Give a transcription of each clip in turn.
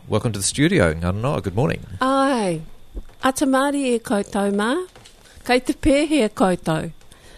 welcome to the studio. Ngā good morning. Ai, atamari e koutou mā, kei te pēhe e koutou.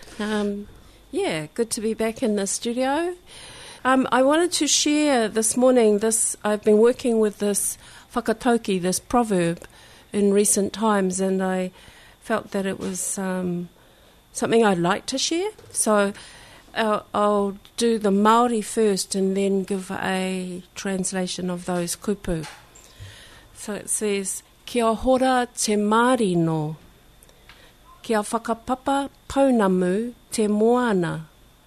Good to be back in the studio. I wanted to share this morning I've been working with this whakatauki, this proverb, in recent times, and I felt that it was something I'd like to share. So I'll do the Māori first and then give a translation of those kupu. So it says, Kia hora te marino, kia whakapapa paunamu te moana,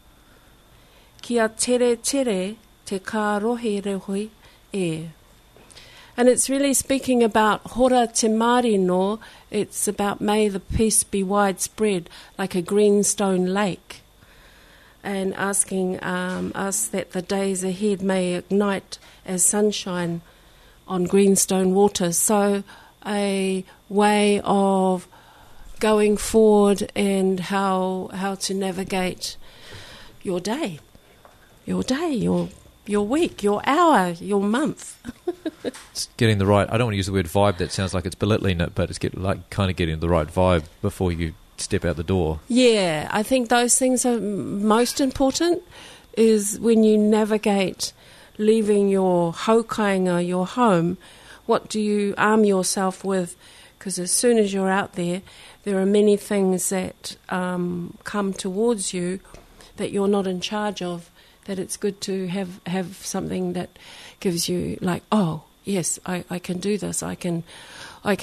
kia tere tere te kārohi rehui e. And it's really speaking about hora te marino. It's about may the peace be widespread like a greenstone lake, and asking us that the days ahead may ignite as sunshine on greenstone waters. So a way of going forward and how to navigate your day, your week, your hour, your month. It's getting the right, I don't want to use the word vibe, that sounds like it's belittling it, but it's getting the right vibe before you step out the door. Yeah, I think those things are most important, is when you navigate leaving your haukainga, your home, what do you arm yourself with? Because as soon as you're out there are many things that come towards you that you're not in charge of, that it's good to have something that gives you like, oh, yes, I can do this, I can like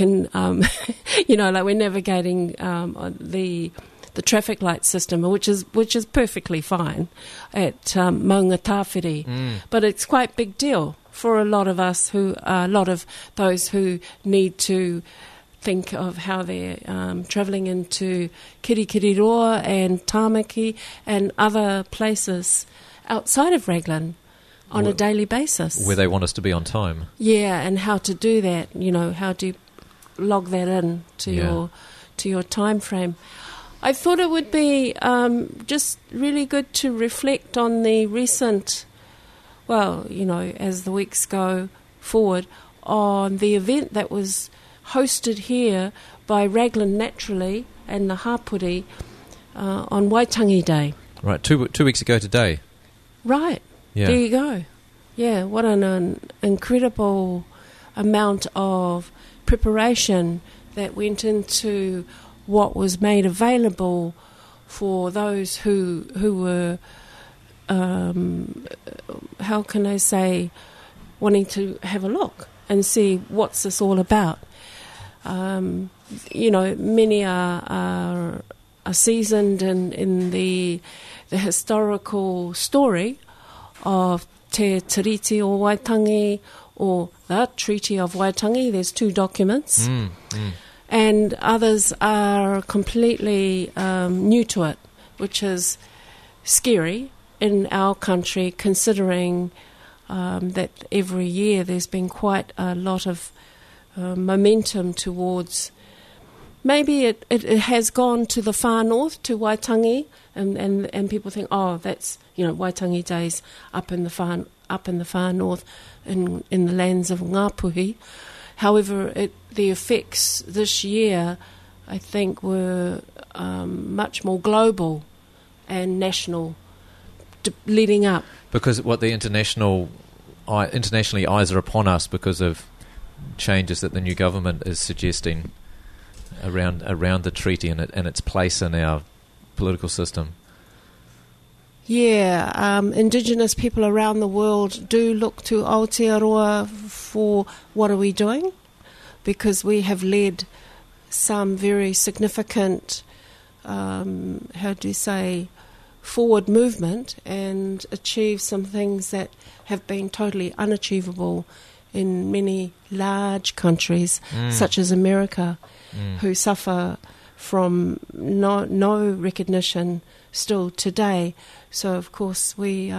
we're navigating the traffic light system, which is perfectly fine at Maunga Tāwhiri, but it's quite a big deal for a lot of us a lot of those who need to think of how they're travelling into Kirikiriroa and Tāmaki and other places outside of Raglan on a daily basis. Where they want us to be on time. Yeah, and how to do that, how do you log that in to your time frame. I thought it would be just really good to reflect on the recent, as the weeks go forward, on the event that was hosted here by Raglan Naturally and the Hapuri on Waitangi Day. Right, 2 weeks ago today. Right, yeah. There you go. Yeah, what an incredible amount of preparation that went into what was made available for those who were, how can I say, wanting to have a look and see what's this all about. Many are seasoned in the historical story of Te Tiriti o Waitangi, or the Treaty of Waitangi. There's 2 documents. And others are completely new to it, which is scary in our country, considering that every year there's been quite a lot of momentum towards, maybe it has gone to the far north, to Waitangi, and people think, oh, that's Waitangi Days up in the far north, in the lands of Ngāpuhi. However, the effects this year, I think, were much more global and national, leading up. Because what the internationally eyes are upon us because of changes that the new government is suggesting around the treaty and its place in our political system. Yeah, Indigenous people around the world do look to Aotearoa for what are we doing, because we have led some very significant, forward movement and achieved some things that have been totally unachievable in many large countries, such as America, who suffer from no recognition still today. So, of course, we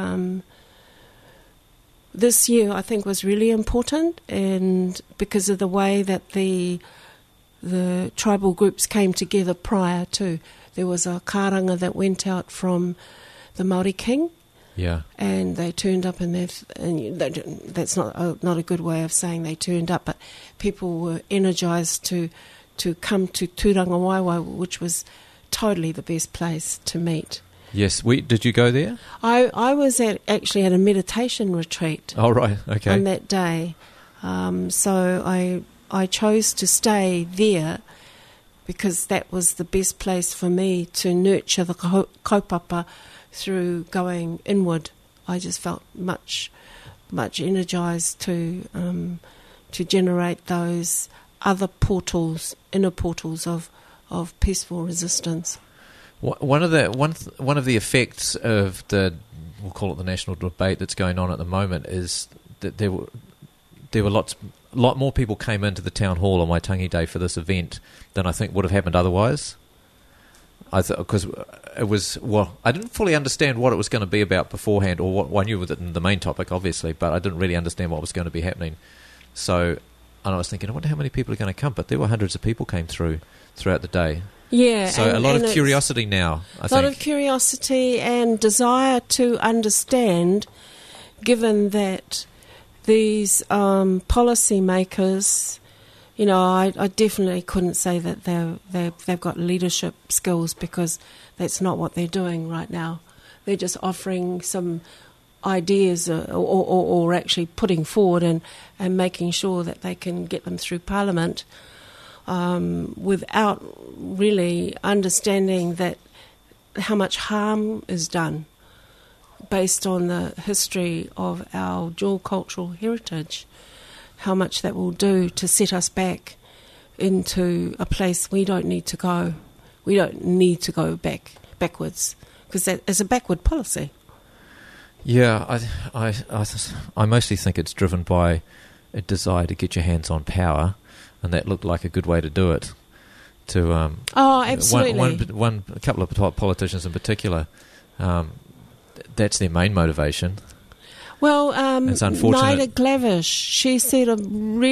this year I think was really important, and because of the way that the tribal groups came together prior to, there was a karanga that went out from the Māori King Yeah. And they turned up, and that's not a good way of saying they turned up, but people were energised to come to Tūrangawaewae, which was totally the best place to meet. Yes. Did you go there? I was actually at a meditation retreat. Oh, right. Okay. On that day. So I chose to stay there because that was the best place for me to nurture the kaupapa through going inward. I just felt much energised to generate those other portals, inner portals of peaceful resistance. One of the effects of we'll call it the national debate that's going on at the moment is that there were a lot more people came into the town hall on Waitangi Day for this event than I think would have happened otherwise. Because it was, I didn't fully understand what it was going to be about beforehand, or what I knew was the main topic, obviously, but I didn't really understand what was going to be happening. So, and I was thinking, I wonder how many people are going to come, but there were hundreds of people came throughout the day. Yeah. So a lot of curiosity now, I think. A lot of curiosity and desire to understand, given that these policy makers, I definitely couldn't say that they've got leadership skills, because that's not what they're doing right now. They're just offering some ideas or actually putting forward and making sure that they can get them through Parliament without really understanding that how much harm is done based on the history of our dual cultural heritage, how much that will do to set us back into a place we don't need to go. We don't need to go backwards, because that is a backward policy. Yeah, I mostly think it's driven by a desire to get your hands on power, and that looked like a good way to do it. Absolutely. A couple of politicians in particular, that's their main motivation. Well, it's unfortunate. Nida Glavish, she said it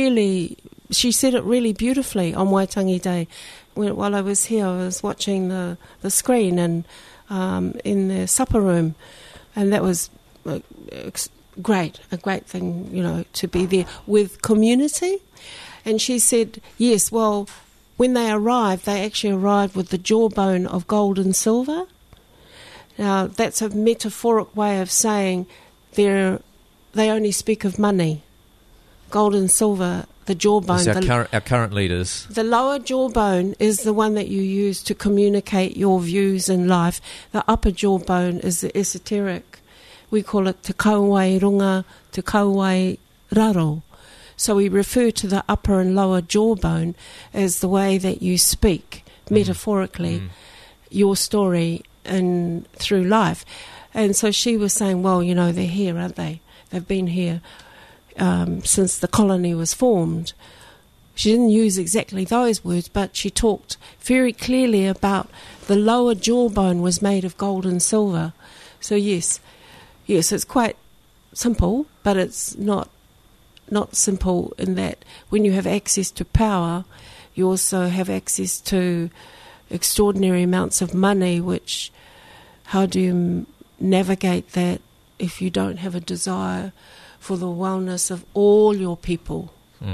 really beautifully on Waitangi Day. While I was here, I was watching the screen and in the supper room, and that was a great thing, to be there with community. And she said, yes, well, when they actually arrived with the jawbone of gold and silver. Now, that's a metaphoric way of saying they only speak of money. Gold and silver, the jawbone. Our current leaders. The lower jawbone is the one that you use to communicate your views in life. The upper jawbone is the esoteric. We call it te kauai runga, te kauai raro. So we refer to the upper and lower jawbone as the way that you speak, metaphorically, your story through life. And so she was saying, well, they're here, aren't they? They've been here since the colony was formed. She didn't use exactly those words, but she talked very clearly about the lower jawbone was made of gold and silver. So yes, it's quite simple, but it's not simple in that when you have access to power, you also have access to extraordinary amounts of money, which, how do you navigate that if you don't have a desire for the wellness of all your people?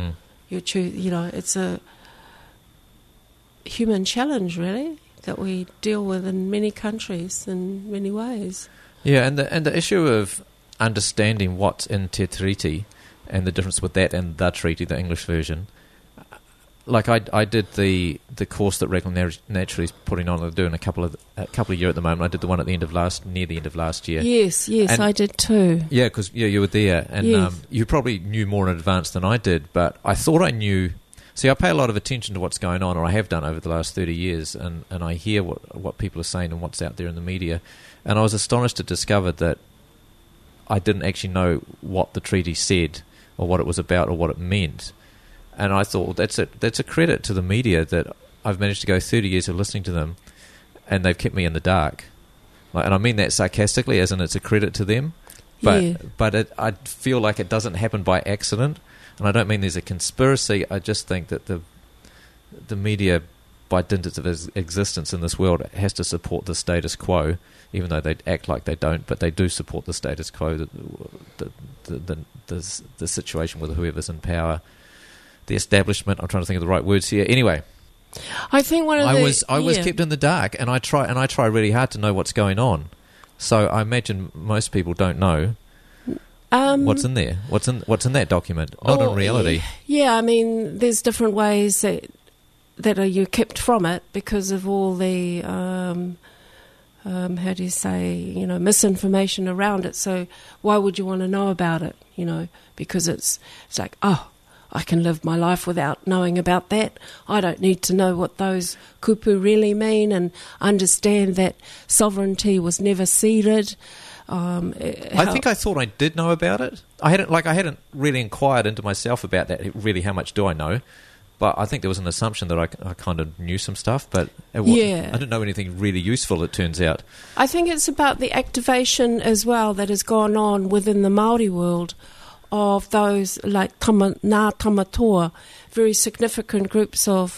It's a human challenge, really, that we deal with in many countries in many ways. Yeah, and the issue of understanding what's in Te Tiriti and the difference with that and the treaty, the English version. Like I did the course that Raglan Naturally is putting on. They're doing a couple of year at the moment. I did the one at near the end of last year. Yes, and I did too. Yeah, because you were there, and yes. You probably knew more in advance than I did. But I thought I knew. See, I pay a lot of attention to what's going on, or I have done over the last 30 years, and I hear what people are saying and what's out there in the media. And I was astonished to discover that I didn't actually know what the treaty said, or what it was about, or what it meant. And I thought, that's a credit to the media that I've managed to go 30 years of listening to them, and they've kept me in the dark. And I mean that sarcastically, as in it's a credit to them. But I feel like it doesn't happen by accident. And I don't mean there's a conspiracy. I just think that the media by dint of his existence in this world, has to support the status quo, even though they act like they don't, but they do support the status quo, the situation with whoever's in power, the establishment. I'm trying to think of the right words here. Anyway, I think I was kept in the dark, and I try really hard to know what's going on. So I imagine most people don't know what's in there. What's in that document? Not in reality. Yeah, I mean, there's different ways that you're kept from it because of all the how do you say, misinformation around it. So why would you want to know about it? Because it's like, oh, I can live my life without knowing about that. I don't need to know what those kupu really mean and understand that sovereignty was never ceded. I thought I did know about it. I hadn't really inquired into myself about that. Really, how much do I know? But I think there was an assumption that I kind of knew some stuff, but I didn't know anything really useful, it turns out. I think it's about the activation as well that has gone on within the Māori world of those like Ngā Tamatoa, very significant groups of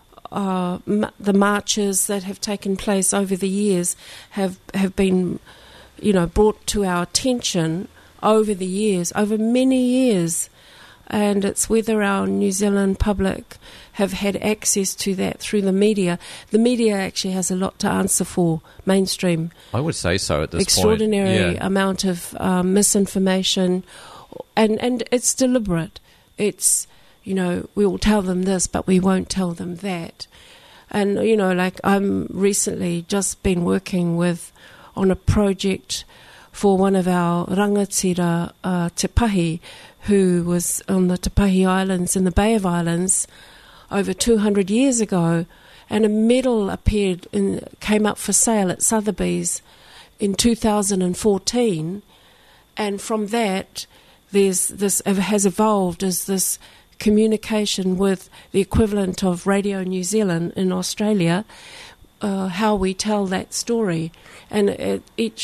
the marches that have taken place over the years have been, brought to our attention over the years, over many years. And it's whether our New Zealand public have had access to that through the media. The media actually has a lot to answer for, mainstream. I would say so at this extraordinary amount of misinformation, and it's deliberate. It's, we will tell them this, but we won't tell them that. And, I'm recently just been working on a project for one of our rangatira Te Pahi, who was on the Te Pahi Islands in the Bay of Islands over 200 years ago, and a medal came up for sale at Sotheby's in 2014, and from that this has evolved as this communication with the equivalent of Radio New Zealand in Australia, how we tell that story, and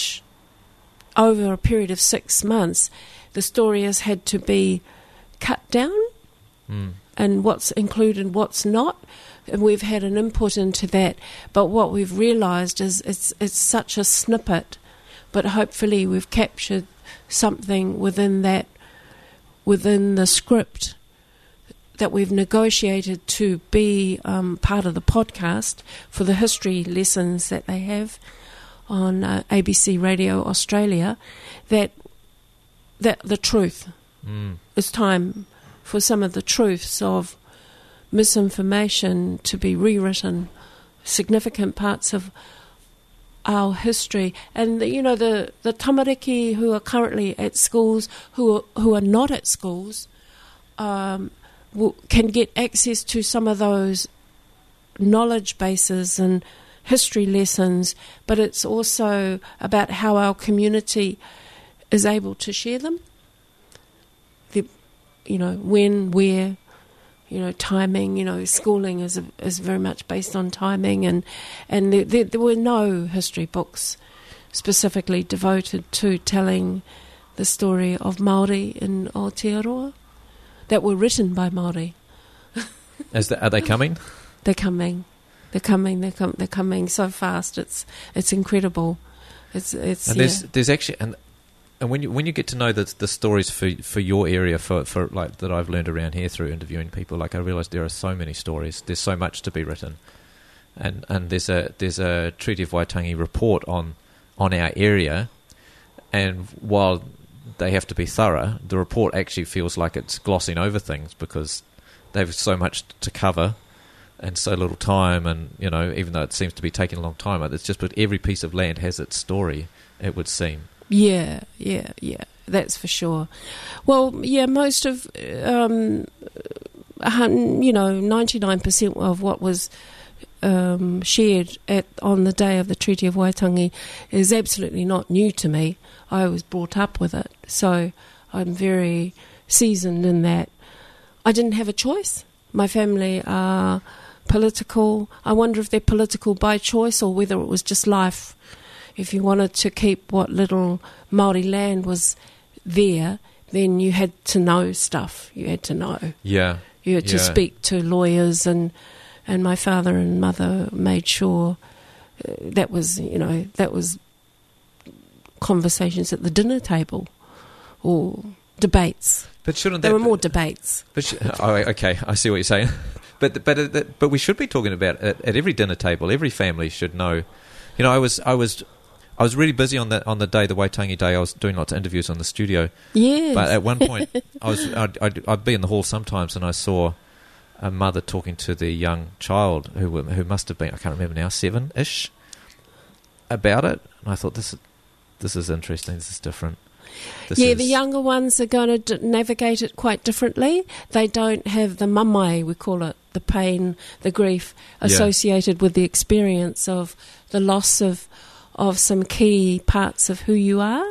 over a period of 6 months, the story has had to be cut down and what's included, what's not. And we've had an input into that. But what we've realised is it's such a snippet, but hopefully we've captured something within the script that we've negotiated to be part of the podcast for the history lessons that they have on ABC Radio Australia, that the truth. It's time for some of the truths of misinformation to be rewritten, significant parts of our history. And the tamariki who are currently at schools, who are not at schools, can get access to some of those knowledge bases and history lessons, but it's also about how our community is able to share them. When, where, timing. Schooling is very much based on timing, and there were no history books specifically devoted to telling the story of Māori in Aotearoa that were written by Māori. Are they coming? They're coming. They're coming so fast. It's incredible. There's actually and when you get to know the stories for your area for like that I've learned around here through interviewing people, like I realise there are so many stories. There's so much to be written, and there's a Treaty of Waitangi report on our area, and while they have to be thorough, the report actually feels like it's glossing over things because they've so much to cover and so little time, and even though it seems to be taking a long time, it's just that every piece of land has its story, it would seem. Yeah, that's for sure. Well, most of 99% of what was shared on the day of the Treaty of Waitangi is absolutely not new to me. I was brought up with it, so I'm very seasoned in that. I didn't have a choice. My family are political. I wonder if they're political by choice or whether it was just life. If you wanted to keep what little Māori land was there, then you had to know stuff. You had to know. Yeah. You had to speak to lawyers and and my father and mother made sure that was conversations at the dinner table or debates. But shouldn't there were more debates? Okay, I see what you're saying. But we should be talking about at every dinner table. Every family should know. You know, I was really busy on the day, the Waitangi Day. I was doing lots of interviews on the studio. Yes. But at one point, I'd be in the hall sometimes, and I saw a mother talking to the young child who must have been, I can't remember now, 7-ish, about it. And I thought, this is interesting. This is different. The younger ones are going to navigate it quite differently. They don't have the mamai, we call it, the pain, the grief associated with the experience of the loss of some key parts of who you are.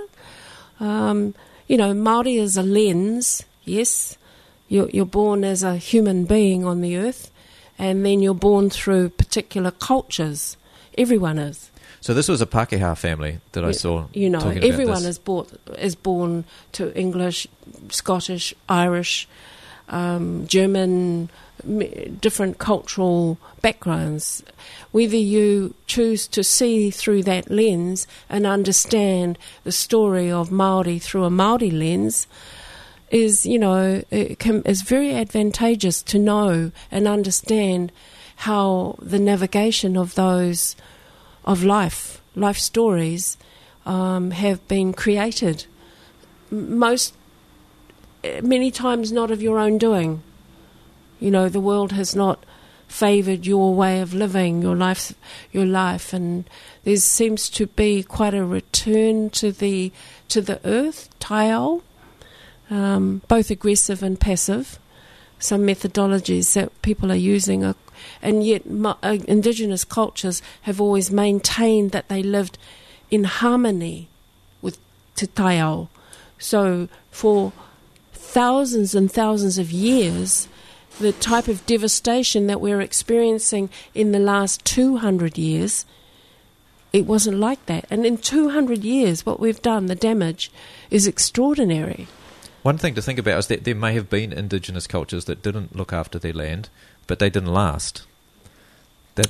Māori is a lens, yes. You're born as a human being on the earth, and then you're born through particular cultures. Everyone is. So this was a Pākehā family that I saw. You know, everyone is born to English, Scottish, Irish, German, different cultural backgrounds. Whether you choose to see through that lens and understand the story of Māori through a Māori lens is very advantageous to know and understand how the navigation of those of life stories have been created. Many times not of your own doing. You know, the world has not favoured your way of living, your life, and there seems to be quite a return to the earth, taiao, both aggressive and passive. Some methodologies that people are using and yet Indigenous cultures have always maintained that they lived in harmony with te taiao. So for thousands and thousands of years, the type of devastation that we're experiencing in the last 200 years, it wasn't like that. And in 200 years, what we've done, the damage, is extraordinary. One thing to think about is that there may have been Indigenous cultures that didn't look after their land, but they didn't last. The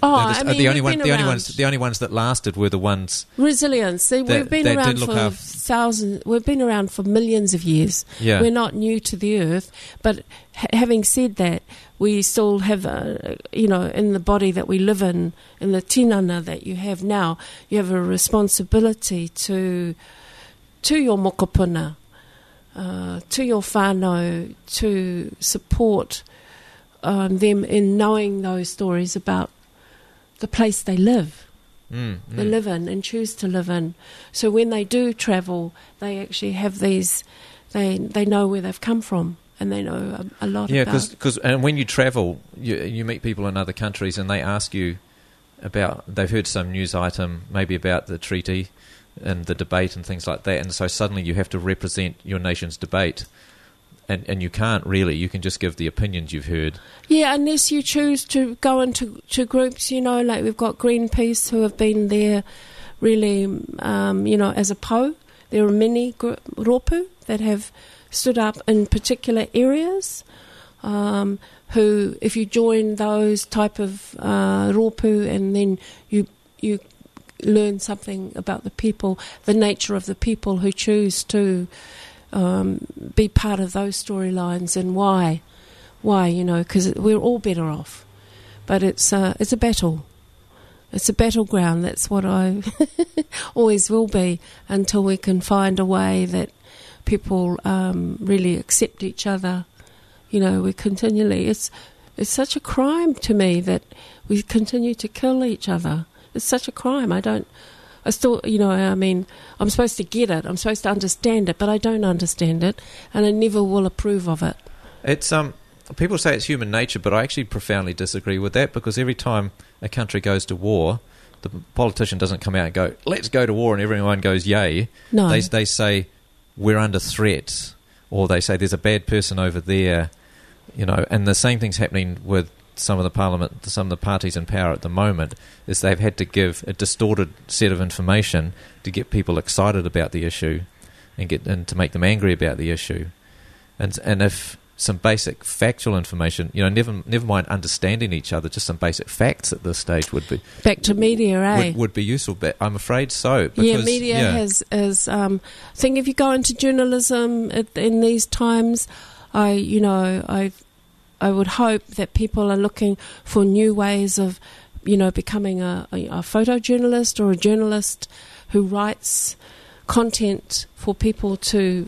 only ones that lasted were the ones resilience. We've been around for thousands. We've been around for millions of years. Yeah. We're not new to the earth. But having said that, we still have, in the body that we live in the tinana that you have now, you have a responsibility to your mokopuna, to your whānau, to support them in knowing those stories about the place they live. They live in and choose to live in. So when they do travel, they actually have these, they know where they've come from and they know a lot about. Yeah, because when you travel, you meet people in other countries and they ask you about, they've heard some news item maybe about the treaty and the debate and things like that, and so suddenly you have to represent your nation's debate. And you can't really. You can just give the opinions you've heard. Yeah, unless you choose to go into groups, like we've got Greenpeace who have been there really, as a po. There are many rōpū that have stood up in particular areas who, if you join those type of rōpū and then you learn something about the people, the nature of the people who choose to be part of those storylines and why, because we're all better off. But it's a battle. It's a battleground. That's what I always will be until we can find a way that people really accept each other. We continually. It's such a crime to me that we continue to kill each other. It's such a crime. I still, I'm supposed to get it. I'm supposed to understand it, but I don't understand it, and I never will approve of it. It's people say it's human nature, but I actually profoundly disagree with that, because every time a country goes to war, the politician doesn't come out and go, "Let's go to war," and everyone goes, "Yay!" No, they say we're under threat, or they say there's a bad person over there, and the same thing's happening with some of the parties in power at the moment, is they've had to give a distorted set of information to get people excited about the issue and to make them angry about the issue. And if some basic factual information, never mind understanding each other, just some basic facts at this stage would be... Back to media, eh? Would be useful, but I'm afraid so. Because, media has I think if you go into journalism in these times, I would hope that people are looking for new ways of, becoming a photojournalist or a journalist who writes content for people to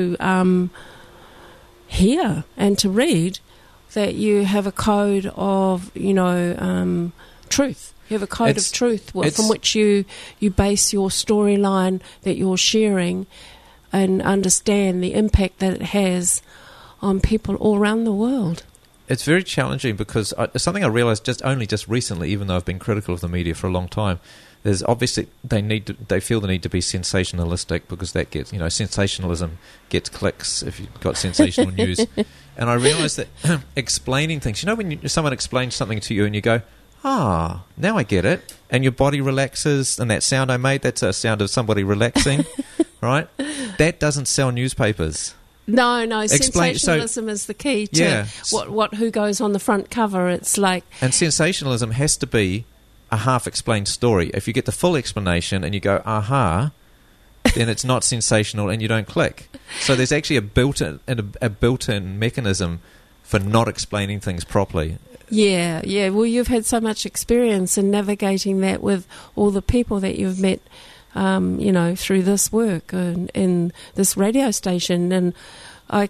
hear and to read, that you have a code of, truth. You have a code of truth from which you base your storyline that you're sharing, and understand the impact that it has on people all around the world. It's very challenging because something I realised just recently, even though I've been critical of the media for a long time, there's obviously they feel the need to be sensationalistic, because that gets, sensationalism gets clicks if you've got sensational news. And I realised that explaining things, when someone explains something to you and you go, now I get it, and your body relaxes, and that sound I made, that's a sound of somebody relaxing, right? That doesn't sell newspapers. No, sensationalism is the key to who goes on the front cover. It's like... And sensationalism has to be a half-explained story. If you get the full explanation and you go, then it's not sensational and you don't click. So there's actually a built-in mechanism for not explaining things properly. Yeah. Well, you've had so much experience in navigating that with all the people that you've met, through this work and in this radio station, and I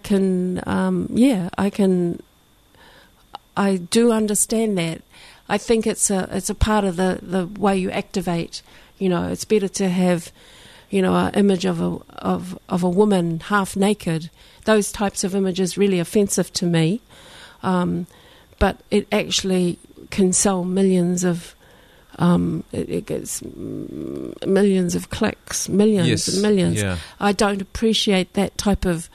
do understand that. I think it's a part of the way you activate. It's better to have, an image of a woman half naked. Those types of images really offensive to me, but it actually can sell millions of. It gets millions of clicks, millions and millions. Yeah. I don't appreciate that type of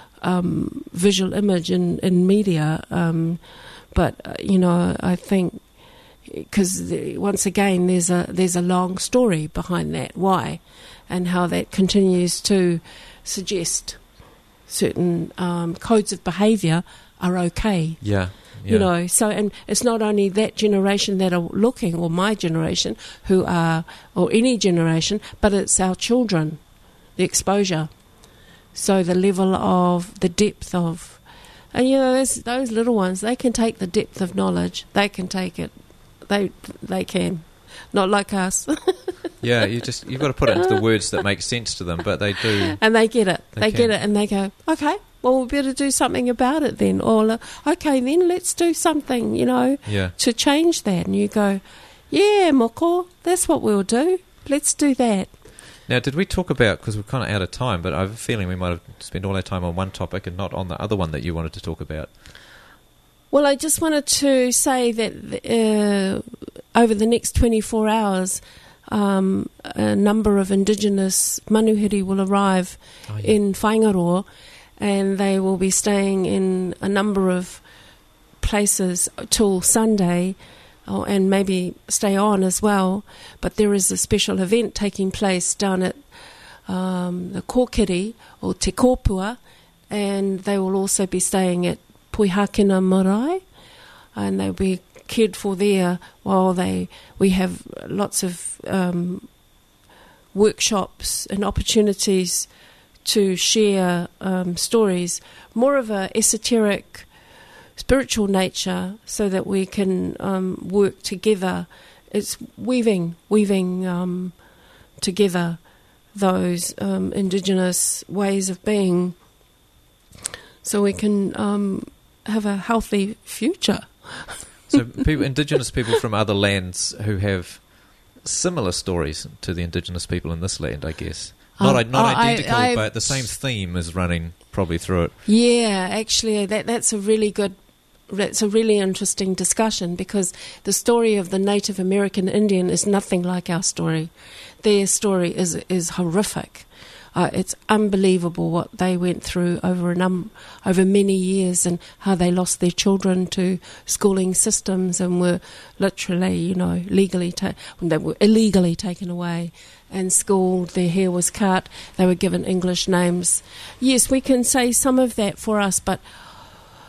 visual image in media, but I think because once again there's a long story behind that, why and how that continues to suggest certain codes of behaviour are okay. Yeah. So, and it's not only that generation that are looking, or my generation, or any generation, but it's our children, the exposure. So the level of, the depth of, and those little ones, they can take the depth of knowledge. They can take it. They can. Not like us. Yeah, you've got to put it into the words that make sense to them, but they do. And they get it. They get it, and they go, okay. Well, we better do something about it then. Or, okay, then let's do something, to change that. And you go, yeah, moko, that's what we'll do. Let's do that. Now, did we talk about, because we're kind of out of time, but I have a feeling we might have spent all our time on one topic and not on the other one that you wanted to talk about. Well, I just wanted to say that over the next 24 hours, a number of Indigenous manuhiri will arrive in Whaingaroa, and they will be staying in a number of places till Sunday, and maybe stay on as well. But there is a special event taking place down at the Kōkiri, or Te Kōpua, and they will also be staying at Puihakena Marae, and they'll be cared for there while we have lots of workshops and opportunities to share stories, more of a esoteric, spiritual nature, so that we can work together. It's weaving together those Indigenous ways of being, so we can have a healthy future. So Indigenous people from other lands who have similar stories to the Indigenous people in this land, I guess. Not identical, but the same theme is running probably through it. Yeah, actually, that's a really interesting discussion, because the story of the Native American Indian is nothing like our story. Their story is horrific. It's unbelievable what they went through over many years, and how they lost their children to schooling systems and were literally, they were illegally taken away and schooled. Their hair was cut. They were given English names. Yes, we can say some of that for us, but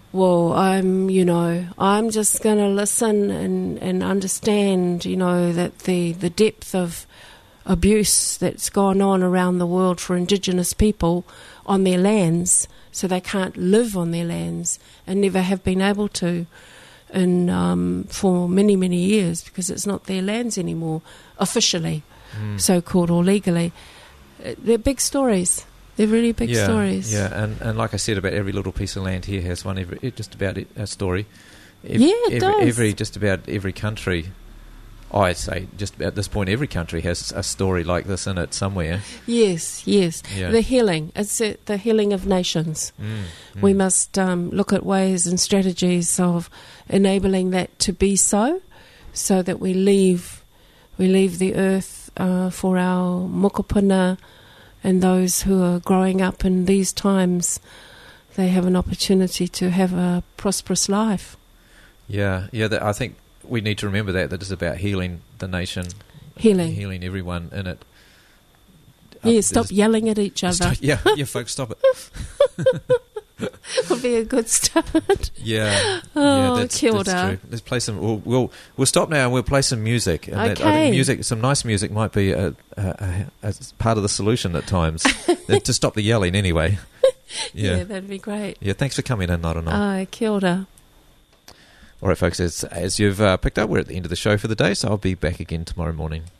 well, I'm just going to listen and understand, that the depth of abuse that's gone on around the world for Indigenous people on their lands, so they can't live on their lands and never have been able to for many, many years, because it's not their lands anymore, officially, so-called, or legally. They're big stories. They're really big stories. Yeah, and like I said, about every little piece of land here has just about a story. It does. Just about every country, I'd say just about at this point, every country has a story like this in it somewhere. Yes. Yeah. The healing. It's the healing of nations. We must look at ways and strategies of enabling that to be so that we leave the earth for our mokopuna and those who are growing up in these times. They have an opportunity to have a prosperous life. Yeah. I think we need to remember that it's about healing the nation, healing everyone in it. Stop yelling at each other. Folks, stop it. Would be a good start. Yeah. That's true. Let's play some. We'll stop now and we'll play some music. And okay. I think some nice music might be a part of the solution at times to stop the yelling. Anyway. Yeah, that'd be great. Yeah, thanks for coming in, Narana. Kia ora. All right, folks. As you've picked up, we're at the end of the show for the day, so I'll be back again tomorrow morning.